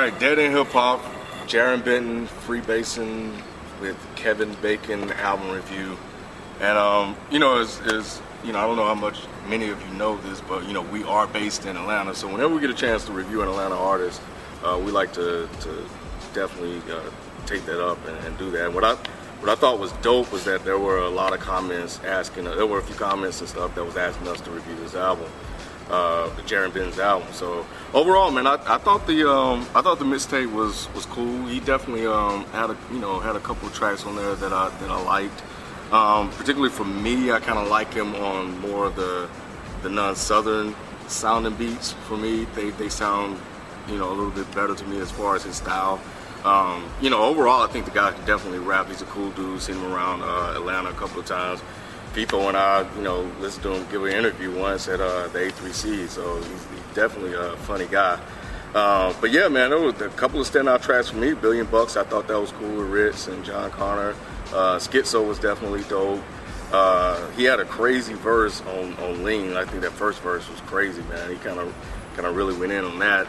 right, Dead End Hip Hop, Jaron Benton, Freebasing with Kevin Bacon album review. And, I don't know how much many of you know this, but, we are based in Atlanta. So whenever we get a chance to review an Atlanta artist, we like to definitely take that up and do that. And what I thought was dope was that there were a lot of comments there were a few comments and stuff that was asking us to review this album. The Jaron Benton's album. So overall, man, I thought the mixtape was cool. He definitely had a couple of tracks on there that I liked. Particularly for me, I kind of like him on more of the non-southern sounding beats. For me, they sound a little bit better to me as far as his style. Overall, I think the guy can definitely rap. He's a cool dude. Seen him around Atlanta a couple of times. People and I, listened to him give an interview once at the A3C, so he's definitely a funny guy. But yeah, man, there was a couple of standout tracks for me. $1 Billion, I thought that was cool with Ritz and John Connor. Schizo was definitely dope. He had a crazy verse on Lean. I think that first verse was crazy, man. He kind of really went in on that.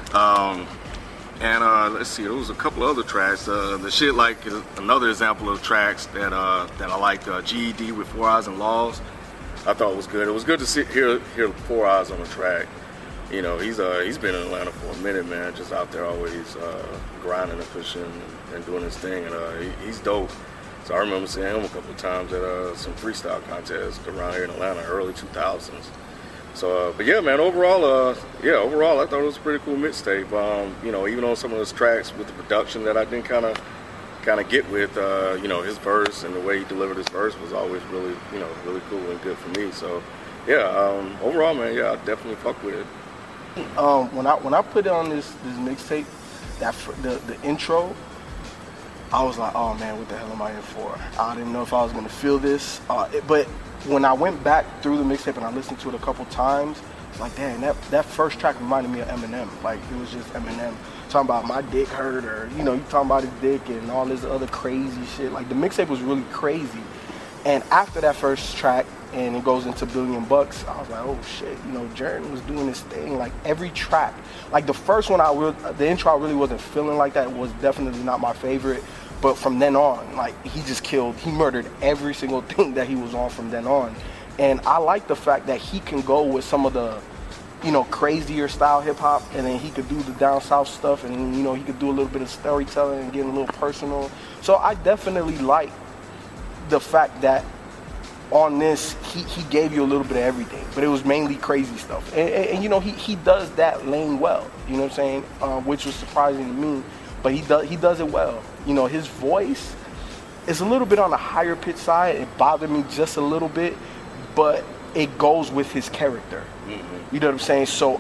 Let's see, there was a couple other tracks. The shit like is another example of tracks that I like. GED with 4 Eyes and Laws, I thought was good. It was good to hear 4 Eyes on the track. He's been in Atlanta for a minute, man. Just out there always grinding and pushing and doing his thing, and he's dope. So I remember seeing him a couple of times at some freestyle contests around here in Atlanta, early 2000s. So, but yeah, man, overall, I thought it was a pretty cool mixtape. Even on some of those tracks with the production that I didn't kind of get with, his verse and the way he delivered his verse was always really, really cool and good for me. So, yeah, overall, man, yeah, I definitely fuck with it. When I put it on this mixtape, the intro, I was like, oh man, what the hell am I in for? I didn't know if I was gonna feel this, but when I went back through the mixtape and I listened to it a couple times, it's like, damn, that first track reminded me of Eminem. Like, it was just Eminem talking about my dick hurt, or, you talking about his dick and all this other crazy shit. Like, the mixtape was really crazy. And after that first track, and it goes into $1 Billion, I was like, oh shit, Jaron was doing this thing. Like, every track, like the first one, the intro I really wasn't feeling like that. It was definitely not my favorite. But from then on, like, he murdered every single thing that he was on from then on. And I like the fact that he can go with some of the, crazier style hip hop, and then he could do the down south stuff, and, he could do a little bit of storytelling and get a little personal. So I definitely like the fact that on this, he gave you a little bit of everything, but it was mainly crazy stuff. And he does that lane well, you know what I'm saying? Which was surprising to me, but he does it well. His voice is a little bit on the higher pitch side. It bothered me just a little bit, but it goes with his character. Mm-hmm. You know what I'm saying? So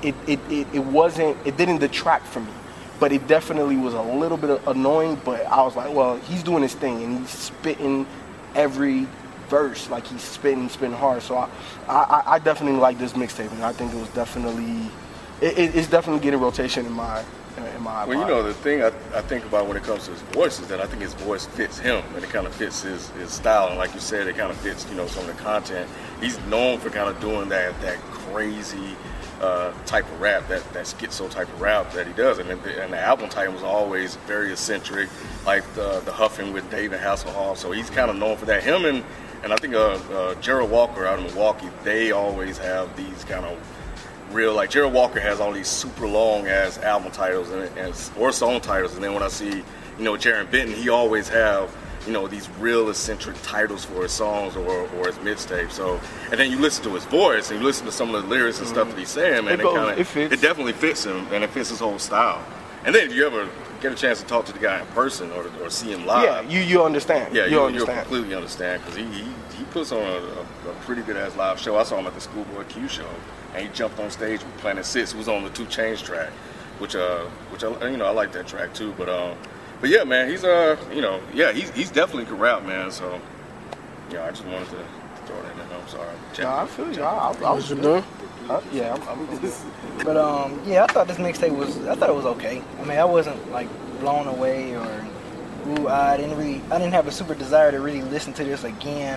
it didn't detract from me, but it definitely was a little bit annoying. But I was like, well, he's doing his thing and he's spitting every verse, like he's spitting hard. So I definitely like this mixtape, and I think it was definitely it's definitely getting rotation in my. Well, the thing I think about when it comes to his voice is that I think his voice fits him, and it kind of fits his style. And like you said, it kind of fits, some of the content. He's known for kind of doing that crazy type of rap, that schizo type of rap that he does. And the album title was always very eccentric, like the Huffing with David Hasselhoff. So he's kind of known for that. Him and I think Gerald Walker out of Milwaukee, they always have these kind of real, like Gerald Walker has all these super long ass album titles or song titles, and then when I see Jaron Benton, he always have these real eccentric titles for his songs or his mixtape. So, and then you listen to his voice and you listen to some of the lyrics and stuff that he's saying, man, it definitely fits him, and it fits his whole style. And then if you ever get a chance to talk to the guy in person or see him live, you understand. Yeah, you'll completely understand, because he puts on a pretty good ass live show. I saw him at the Schoolboy Q show, and he jumped on stage with Planet Six. He was on the 2 Chainz track, which I like that track too. But yeah, man, he's he's definitely can rap, man. So I just wanted to throw that in there. I'm sorry. I feel you. I was done. Yeah, I'm But I thought this mixtape was okay. I mean, I wasn't like blown away or I didn't have a super desire to really listen to this again.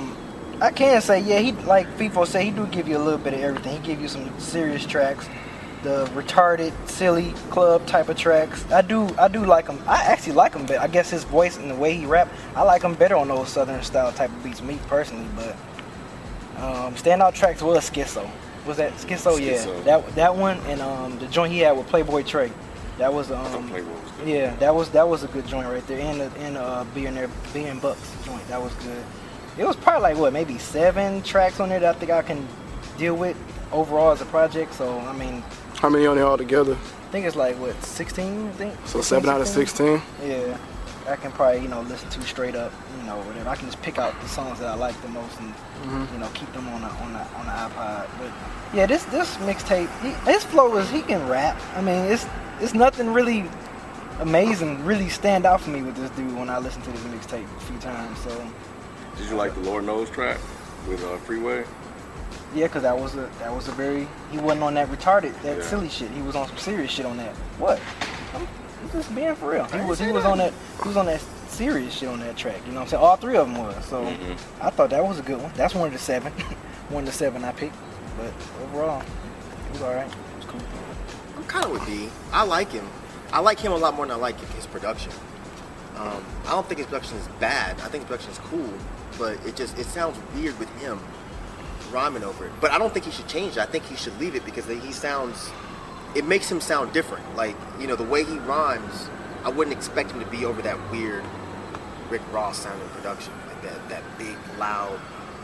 I can say, he, like people say, he do give you a little bit of everything. He give you some serious tracks, the retarded, silly club type of tracks. I do like him. I actually like him, but I guess his voice and the way he rap, I like him better on those Southern style type of beats, me personally. But standout tracks was Schizo. Was that Schizo? Yeah, that one and the joint he had with Playboy Trey. That was yeah, that was a good joint right there. And Billionaire Bucks joint, that was good. It was probably like what, maybe 7 tracks on there that I think I can deal with overall as a project. So I mean, how many on there altogether? I think it's like what, 16, I think. So 7 out of 16. Yeah, I can probably listen to straight up, whatever. I can just pick out the songs that I like the most and keep them on the iPod. But yeah, this mixtape, his flow is, he can rap. I mean, it's nothing really amazing, really stand out for me with this dude when I listen to this mixtape a few times. So. Did you like the Lord Knows track with Freeway? Yeah, because that was a very, he wasn't on that retarded, silly shit. He was on some serious shit on that. What? I'm just being for real. He was on that serious shit on that track. You know what I'm saying? All 3 of them was. So I thought that was a good one. That's one of the 7. One of the 7 I picked. But overall, it was alright. It was cool. I'm kind of with D. I like him. I like him a lot more than I like his production. I don't think his production is bad. I think his production is cool, but it sounds weird with him rhyming over it. But I don't think he should change it. I think he should leave it because it makes him sound different. Like, the way he rhymes, I wouldn't expect him to be over that weird Rick Ross sounding production. Like that big, loud,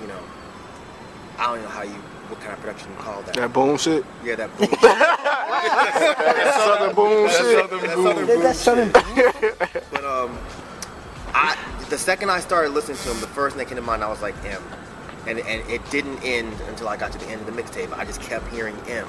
I don't know what kind of production you call that. That boom shit? Yeah, that boom. That southern boom shit. That's Southern boom. But the second I started listening to him, the first thing that came to mind, I was like, M. And it didn't end until I got to the end of the mixtape. I just kept hearing M.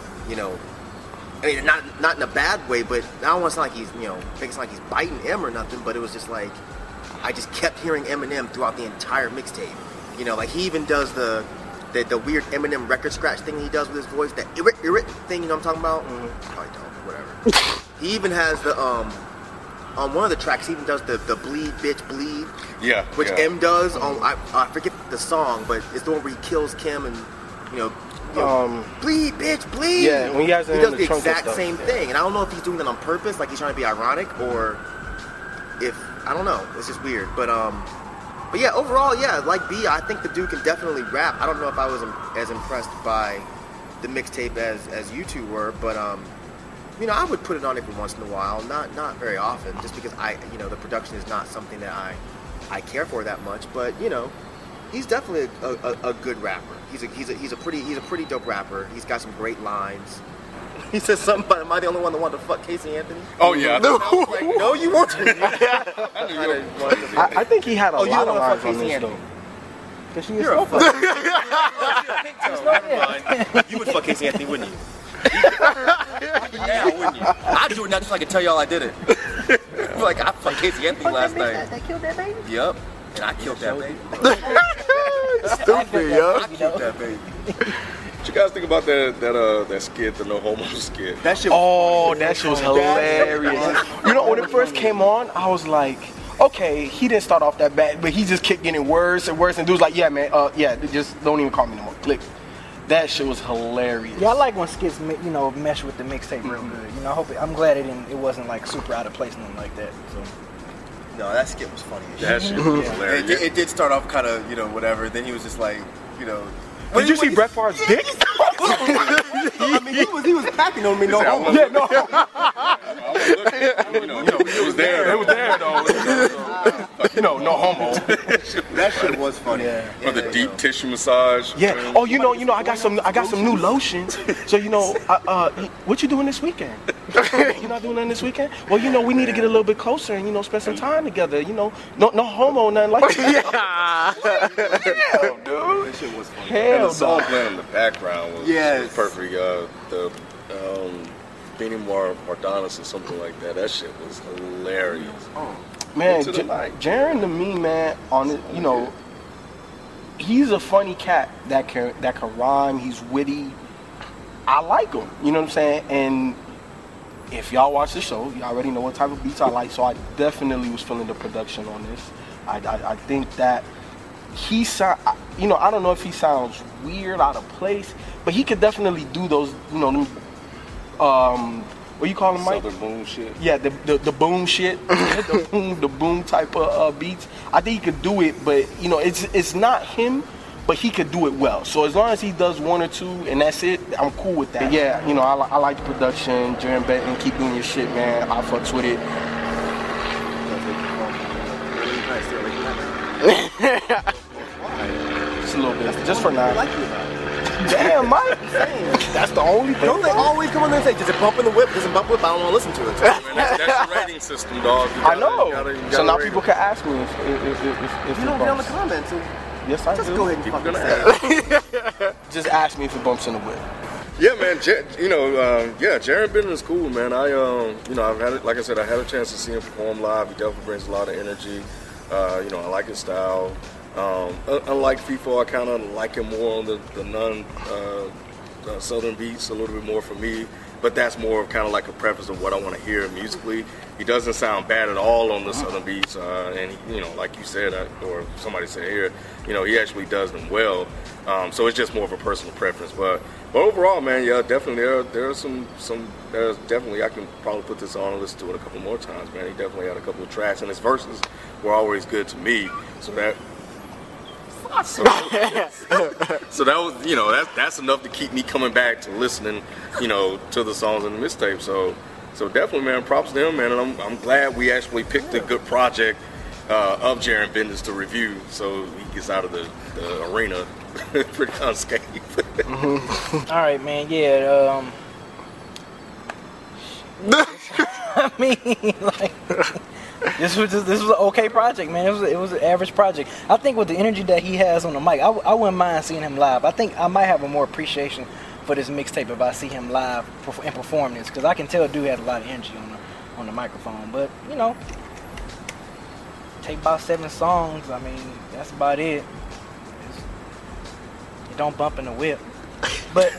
I mean, not in a bad way, but I don't want to sound like he's, make it sound like he's biting M or nothing, but it was just like, I just kept hearing Eminem throughout the entire mixtape. Like he even does the weird Eminem record scratch thing he does with his voice, that irrit thing, what I'm talking about? Probably don't, whatever. He even has the, on one of the tracks, he even does the bleed, bitch, bleed. Yeah. Which M does on, I forget the song, but it's the one where he kills Kim and, bleed, bitch, bleed. Yeah, when he does the exact same thing. And I don't know if he's doing that on purpose, like he's trying to be ironic, or if, I don't know. It's just weird. But yeah, overall, yeah, like B, I think the dude can definitely rap. I don't know if I was as impressed by the mixtape as you two were, but I would put it on every once in a while, not very often, just because the production is not something that I care for that much. But he's definitely a good rapper. He's a pretty dope rapper. He's got some great lines. He said something about, am I the only one that wanted to fuck Casey Anthony? Oh yeah. No, you weren't. I think he had a lot of lines on this though. Cause she is so funny. You would fuck Casey Anthony, wouldn't you? Yeah, wouldn't you? I'd do it now just so I can tell y'all I did it. Like, I fucked Casey Anthony last night. That killed that baby? Yep. And I killed that baby. Stupid, yo. I killed that baby. What you guys think about that skit, the No Homo skit? That shit was that shit was hilarious. When it first came on, I was like, okay, he didn't start off that bad, but he just kept getting worse and worse, and dude's like, yeah, man, just don't even call me no more. Click. That shit was hilarious. Yeah, I like when skits, mesh with the mixtape real good. I'm glad it wasn't like super out of place, nothing like that. So. No, that skit was funny. That shit was hilarious. It did start off kind of, whatever. Then he was just like, Did you see Brett Favre's dick? I mean, he was packing on me. No homo. Yeah, no. It was there. It was there though. No homo. That shit was funny. For the deep tissue massage. Yeah. Oh, I got some new lotion. So what you doing this weekend? You not doing nothing this weekend? Well, we need to get a little bit closer and spend some time together. No homo, nothing like that. Hell, dude. That shit was funny. Hell, the song playing in the background was perfect. The Beanie Mardonis or something like that. That shit was hilarious. Oh. Man, Jaren to me, man, he's a funny cat that can rhyme. He's witty. I like him. You know what I'm saying? And if y'all watch the show, you already know what type of beats I like. So I definitely was feeling the production on this. I think that he sound. I don't know if he sounds weird, out of place, but he could definitely do those. what you call them, Mike? Southern boom shit. Yeah, the boom shit, the boom type of beats. I think he could do it, but you know, it's not him, but he could do it well. So as long as he does one or two and that's it, I'm cool with that. Yeah, you know, I like the production. Jarren Benton, keep doing your shit, man. I fucks with it. Just a little bit, just for now. Damn, Mike. That's the only thing. Don't they always come on there and say, does it bump in the whip? Does it bump whip? I don't want to listen to it. Man, that's your rating system, dog. I know. You gotta So now rate people it. can ask me if You it don't get on the bumps. comments. And Yes, I just do. go ahead and People fucking gonna say it. Just ask me if it bumps in the whip. Yeah, man. Jarren Benton is cool, man. I've had it. Like I said, I had a chance to see him perform live. He definitely brings a lot of energy. I like his style. Unlike FIFO, I kind of like him more on the southern beats a little bit more for me. But that's more of kind of like a preference of what I want to hear musically. He doesn't sound bad at all on the southern beats, and he, like you said, or somebody said here, he actually does them well. So it's just more of a personal preference. But overall, man, yeah, definitely there's definitely, I can probably put this on and listen to it a couple more times, man. He definitely had a couple of tracks, and his verses were always good to me. So that was, that's enough to keep me coming back to listening, to the songs in the mixtape. So definitely, man, props to him, man. And I'm glad we actually picked a good project of Jarren Benton's to review, so he gets out of the arena pretty unscathed. All right, man. Yeah. I mean, like. This was an okay project, man. It was an average project. I think with the energy that he has on the mic, I wouldn't mind seeing him live. I think I might have a more appreciation for this mixtape if I see him live and perform this, because I can tell dude has a lot of energy on the microphone. But take about 7 songs. I mean, that's about it. It don't bump in the whip. But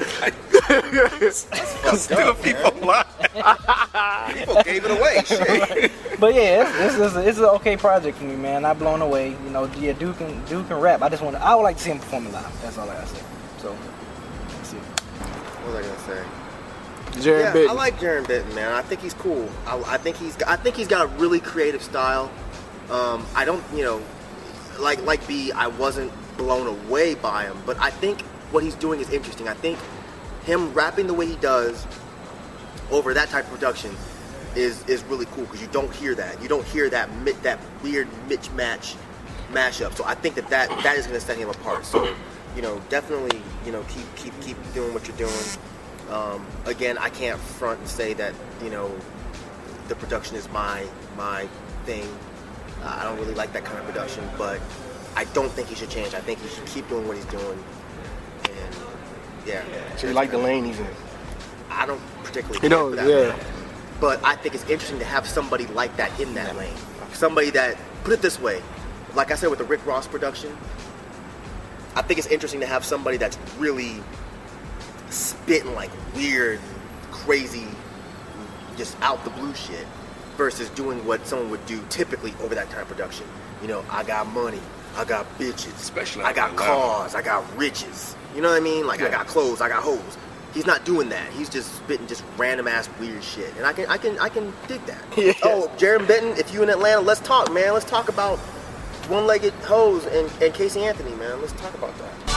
Still people lie. People gave it away. Shit. But yeah, it's an okay project for me, man. Not blown away. Yeah, Duke can rap. I would like to see him performing live. That's all I gotta say. So, let's see. What was I gonna say? Jarren Benton. I like Jarren Benton, man. I think he's cool. I think he's got a really creative style. I don't, like B, I wasn't blown away by him, but I think what he's doing is interesting. I think him rapping the way he does over that type of production is really cool, because you don't hear that. You don't hear that weird mismatch mashup. So I think that is going to set him apart. So definitely keep doing what you're doing. Again, I can't front and say that the production is my thing. I don't really like that kind of production, but I don't think he should change. I think he should keep doing what he's doing. And yeah. So you like the lane he's in? I don't particularly care for that lane. But I think it's interesting to have somebody like that in that lane. Somebody that, put it this way, like I said with the Rick Ross production, I think it's interesting to have somebody that's really spitting like weird, crazy, just out the blue shit, versus doing what someone would do typically over that kind of production. I got money, I got bitches, Especially I got cars, I got riches. You know what I mean? Like, I got clothes, I got hoes. He's not doing that. He's just spitting just random ass weird shit, and I can dig that. Yeah. Oh, Jarren Benton, if you in Atlanta, let's talk, man. Let's talk about one-legged hoes and Casey Anthony, man. Let's talk about that.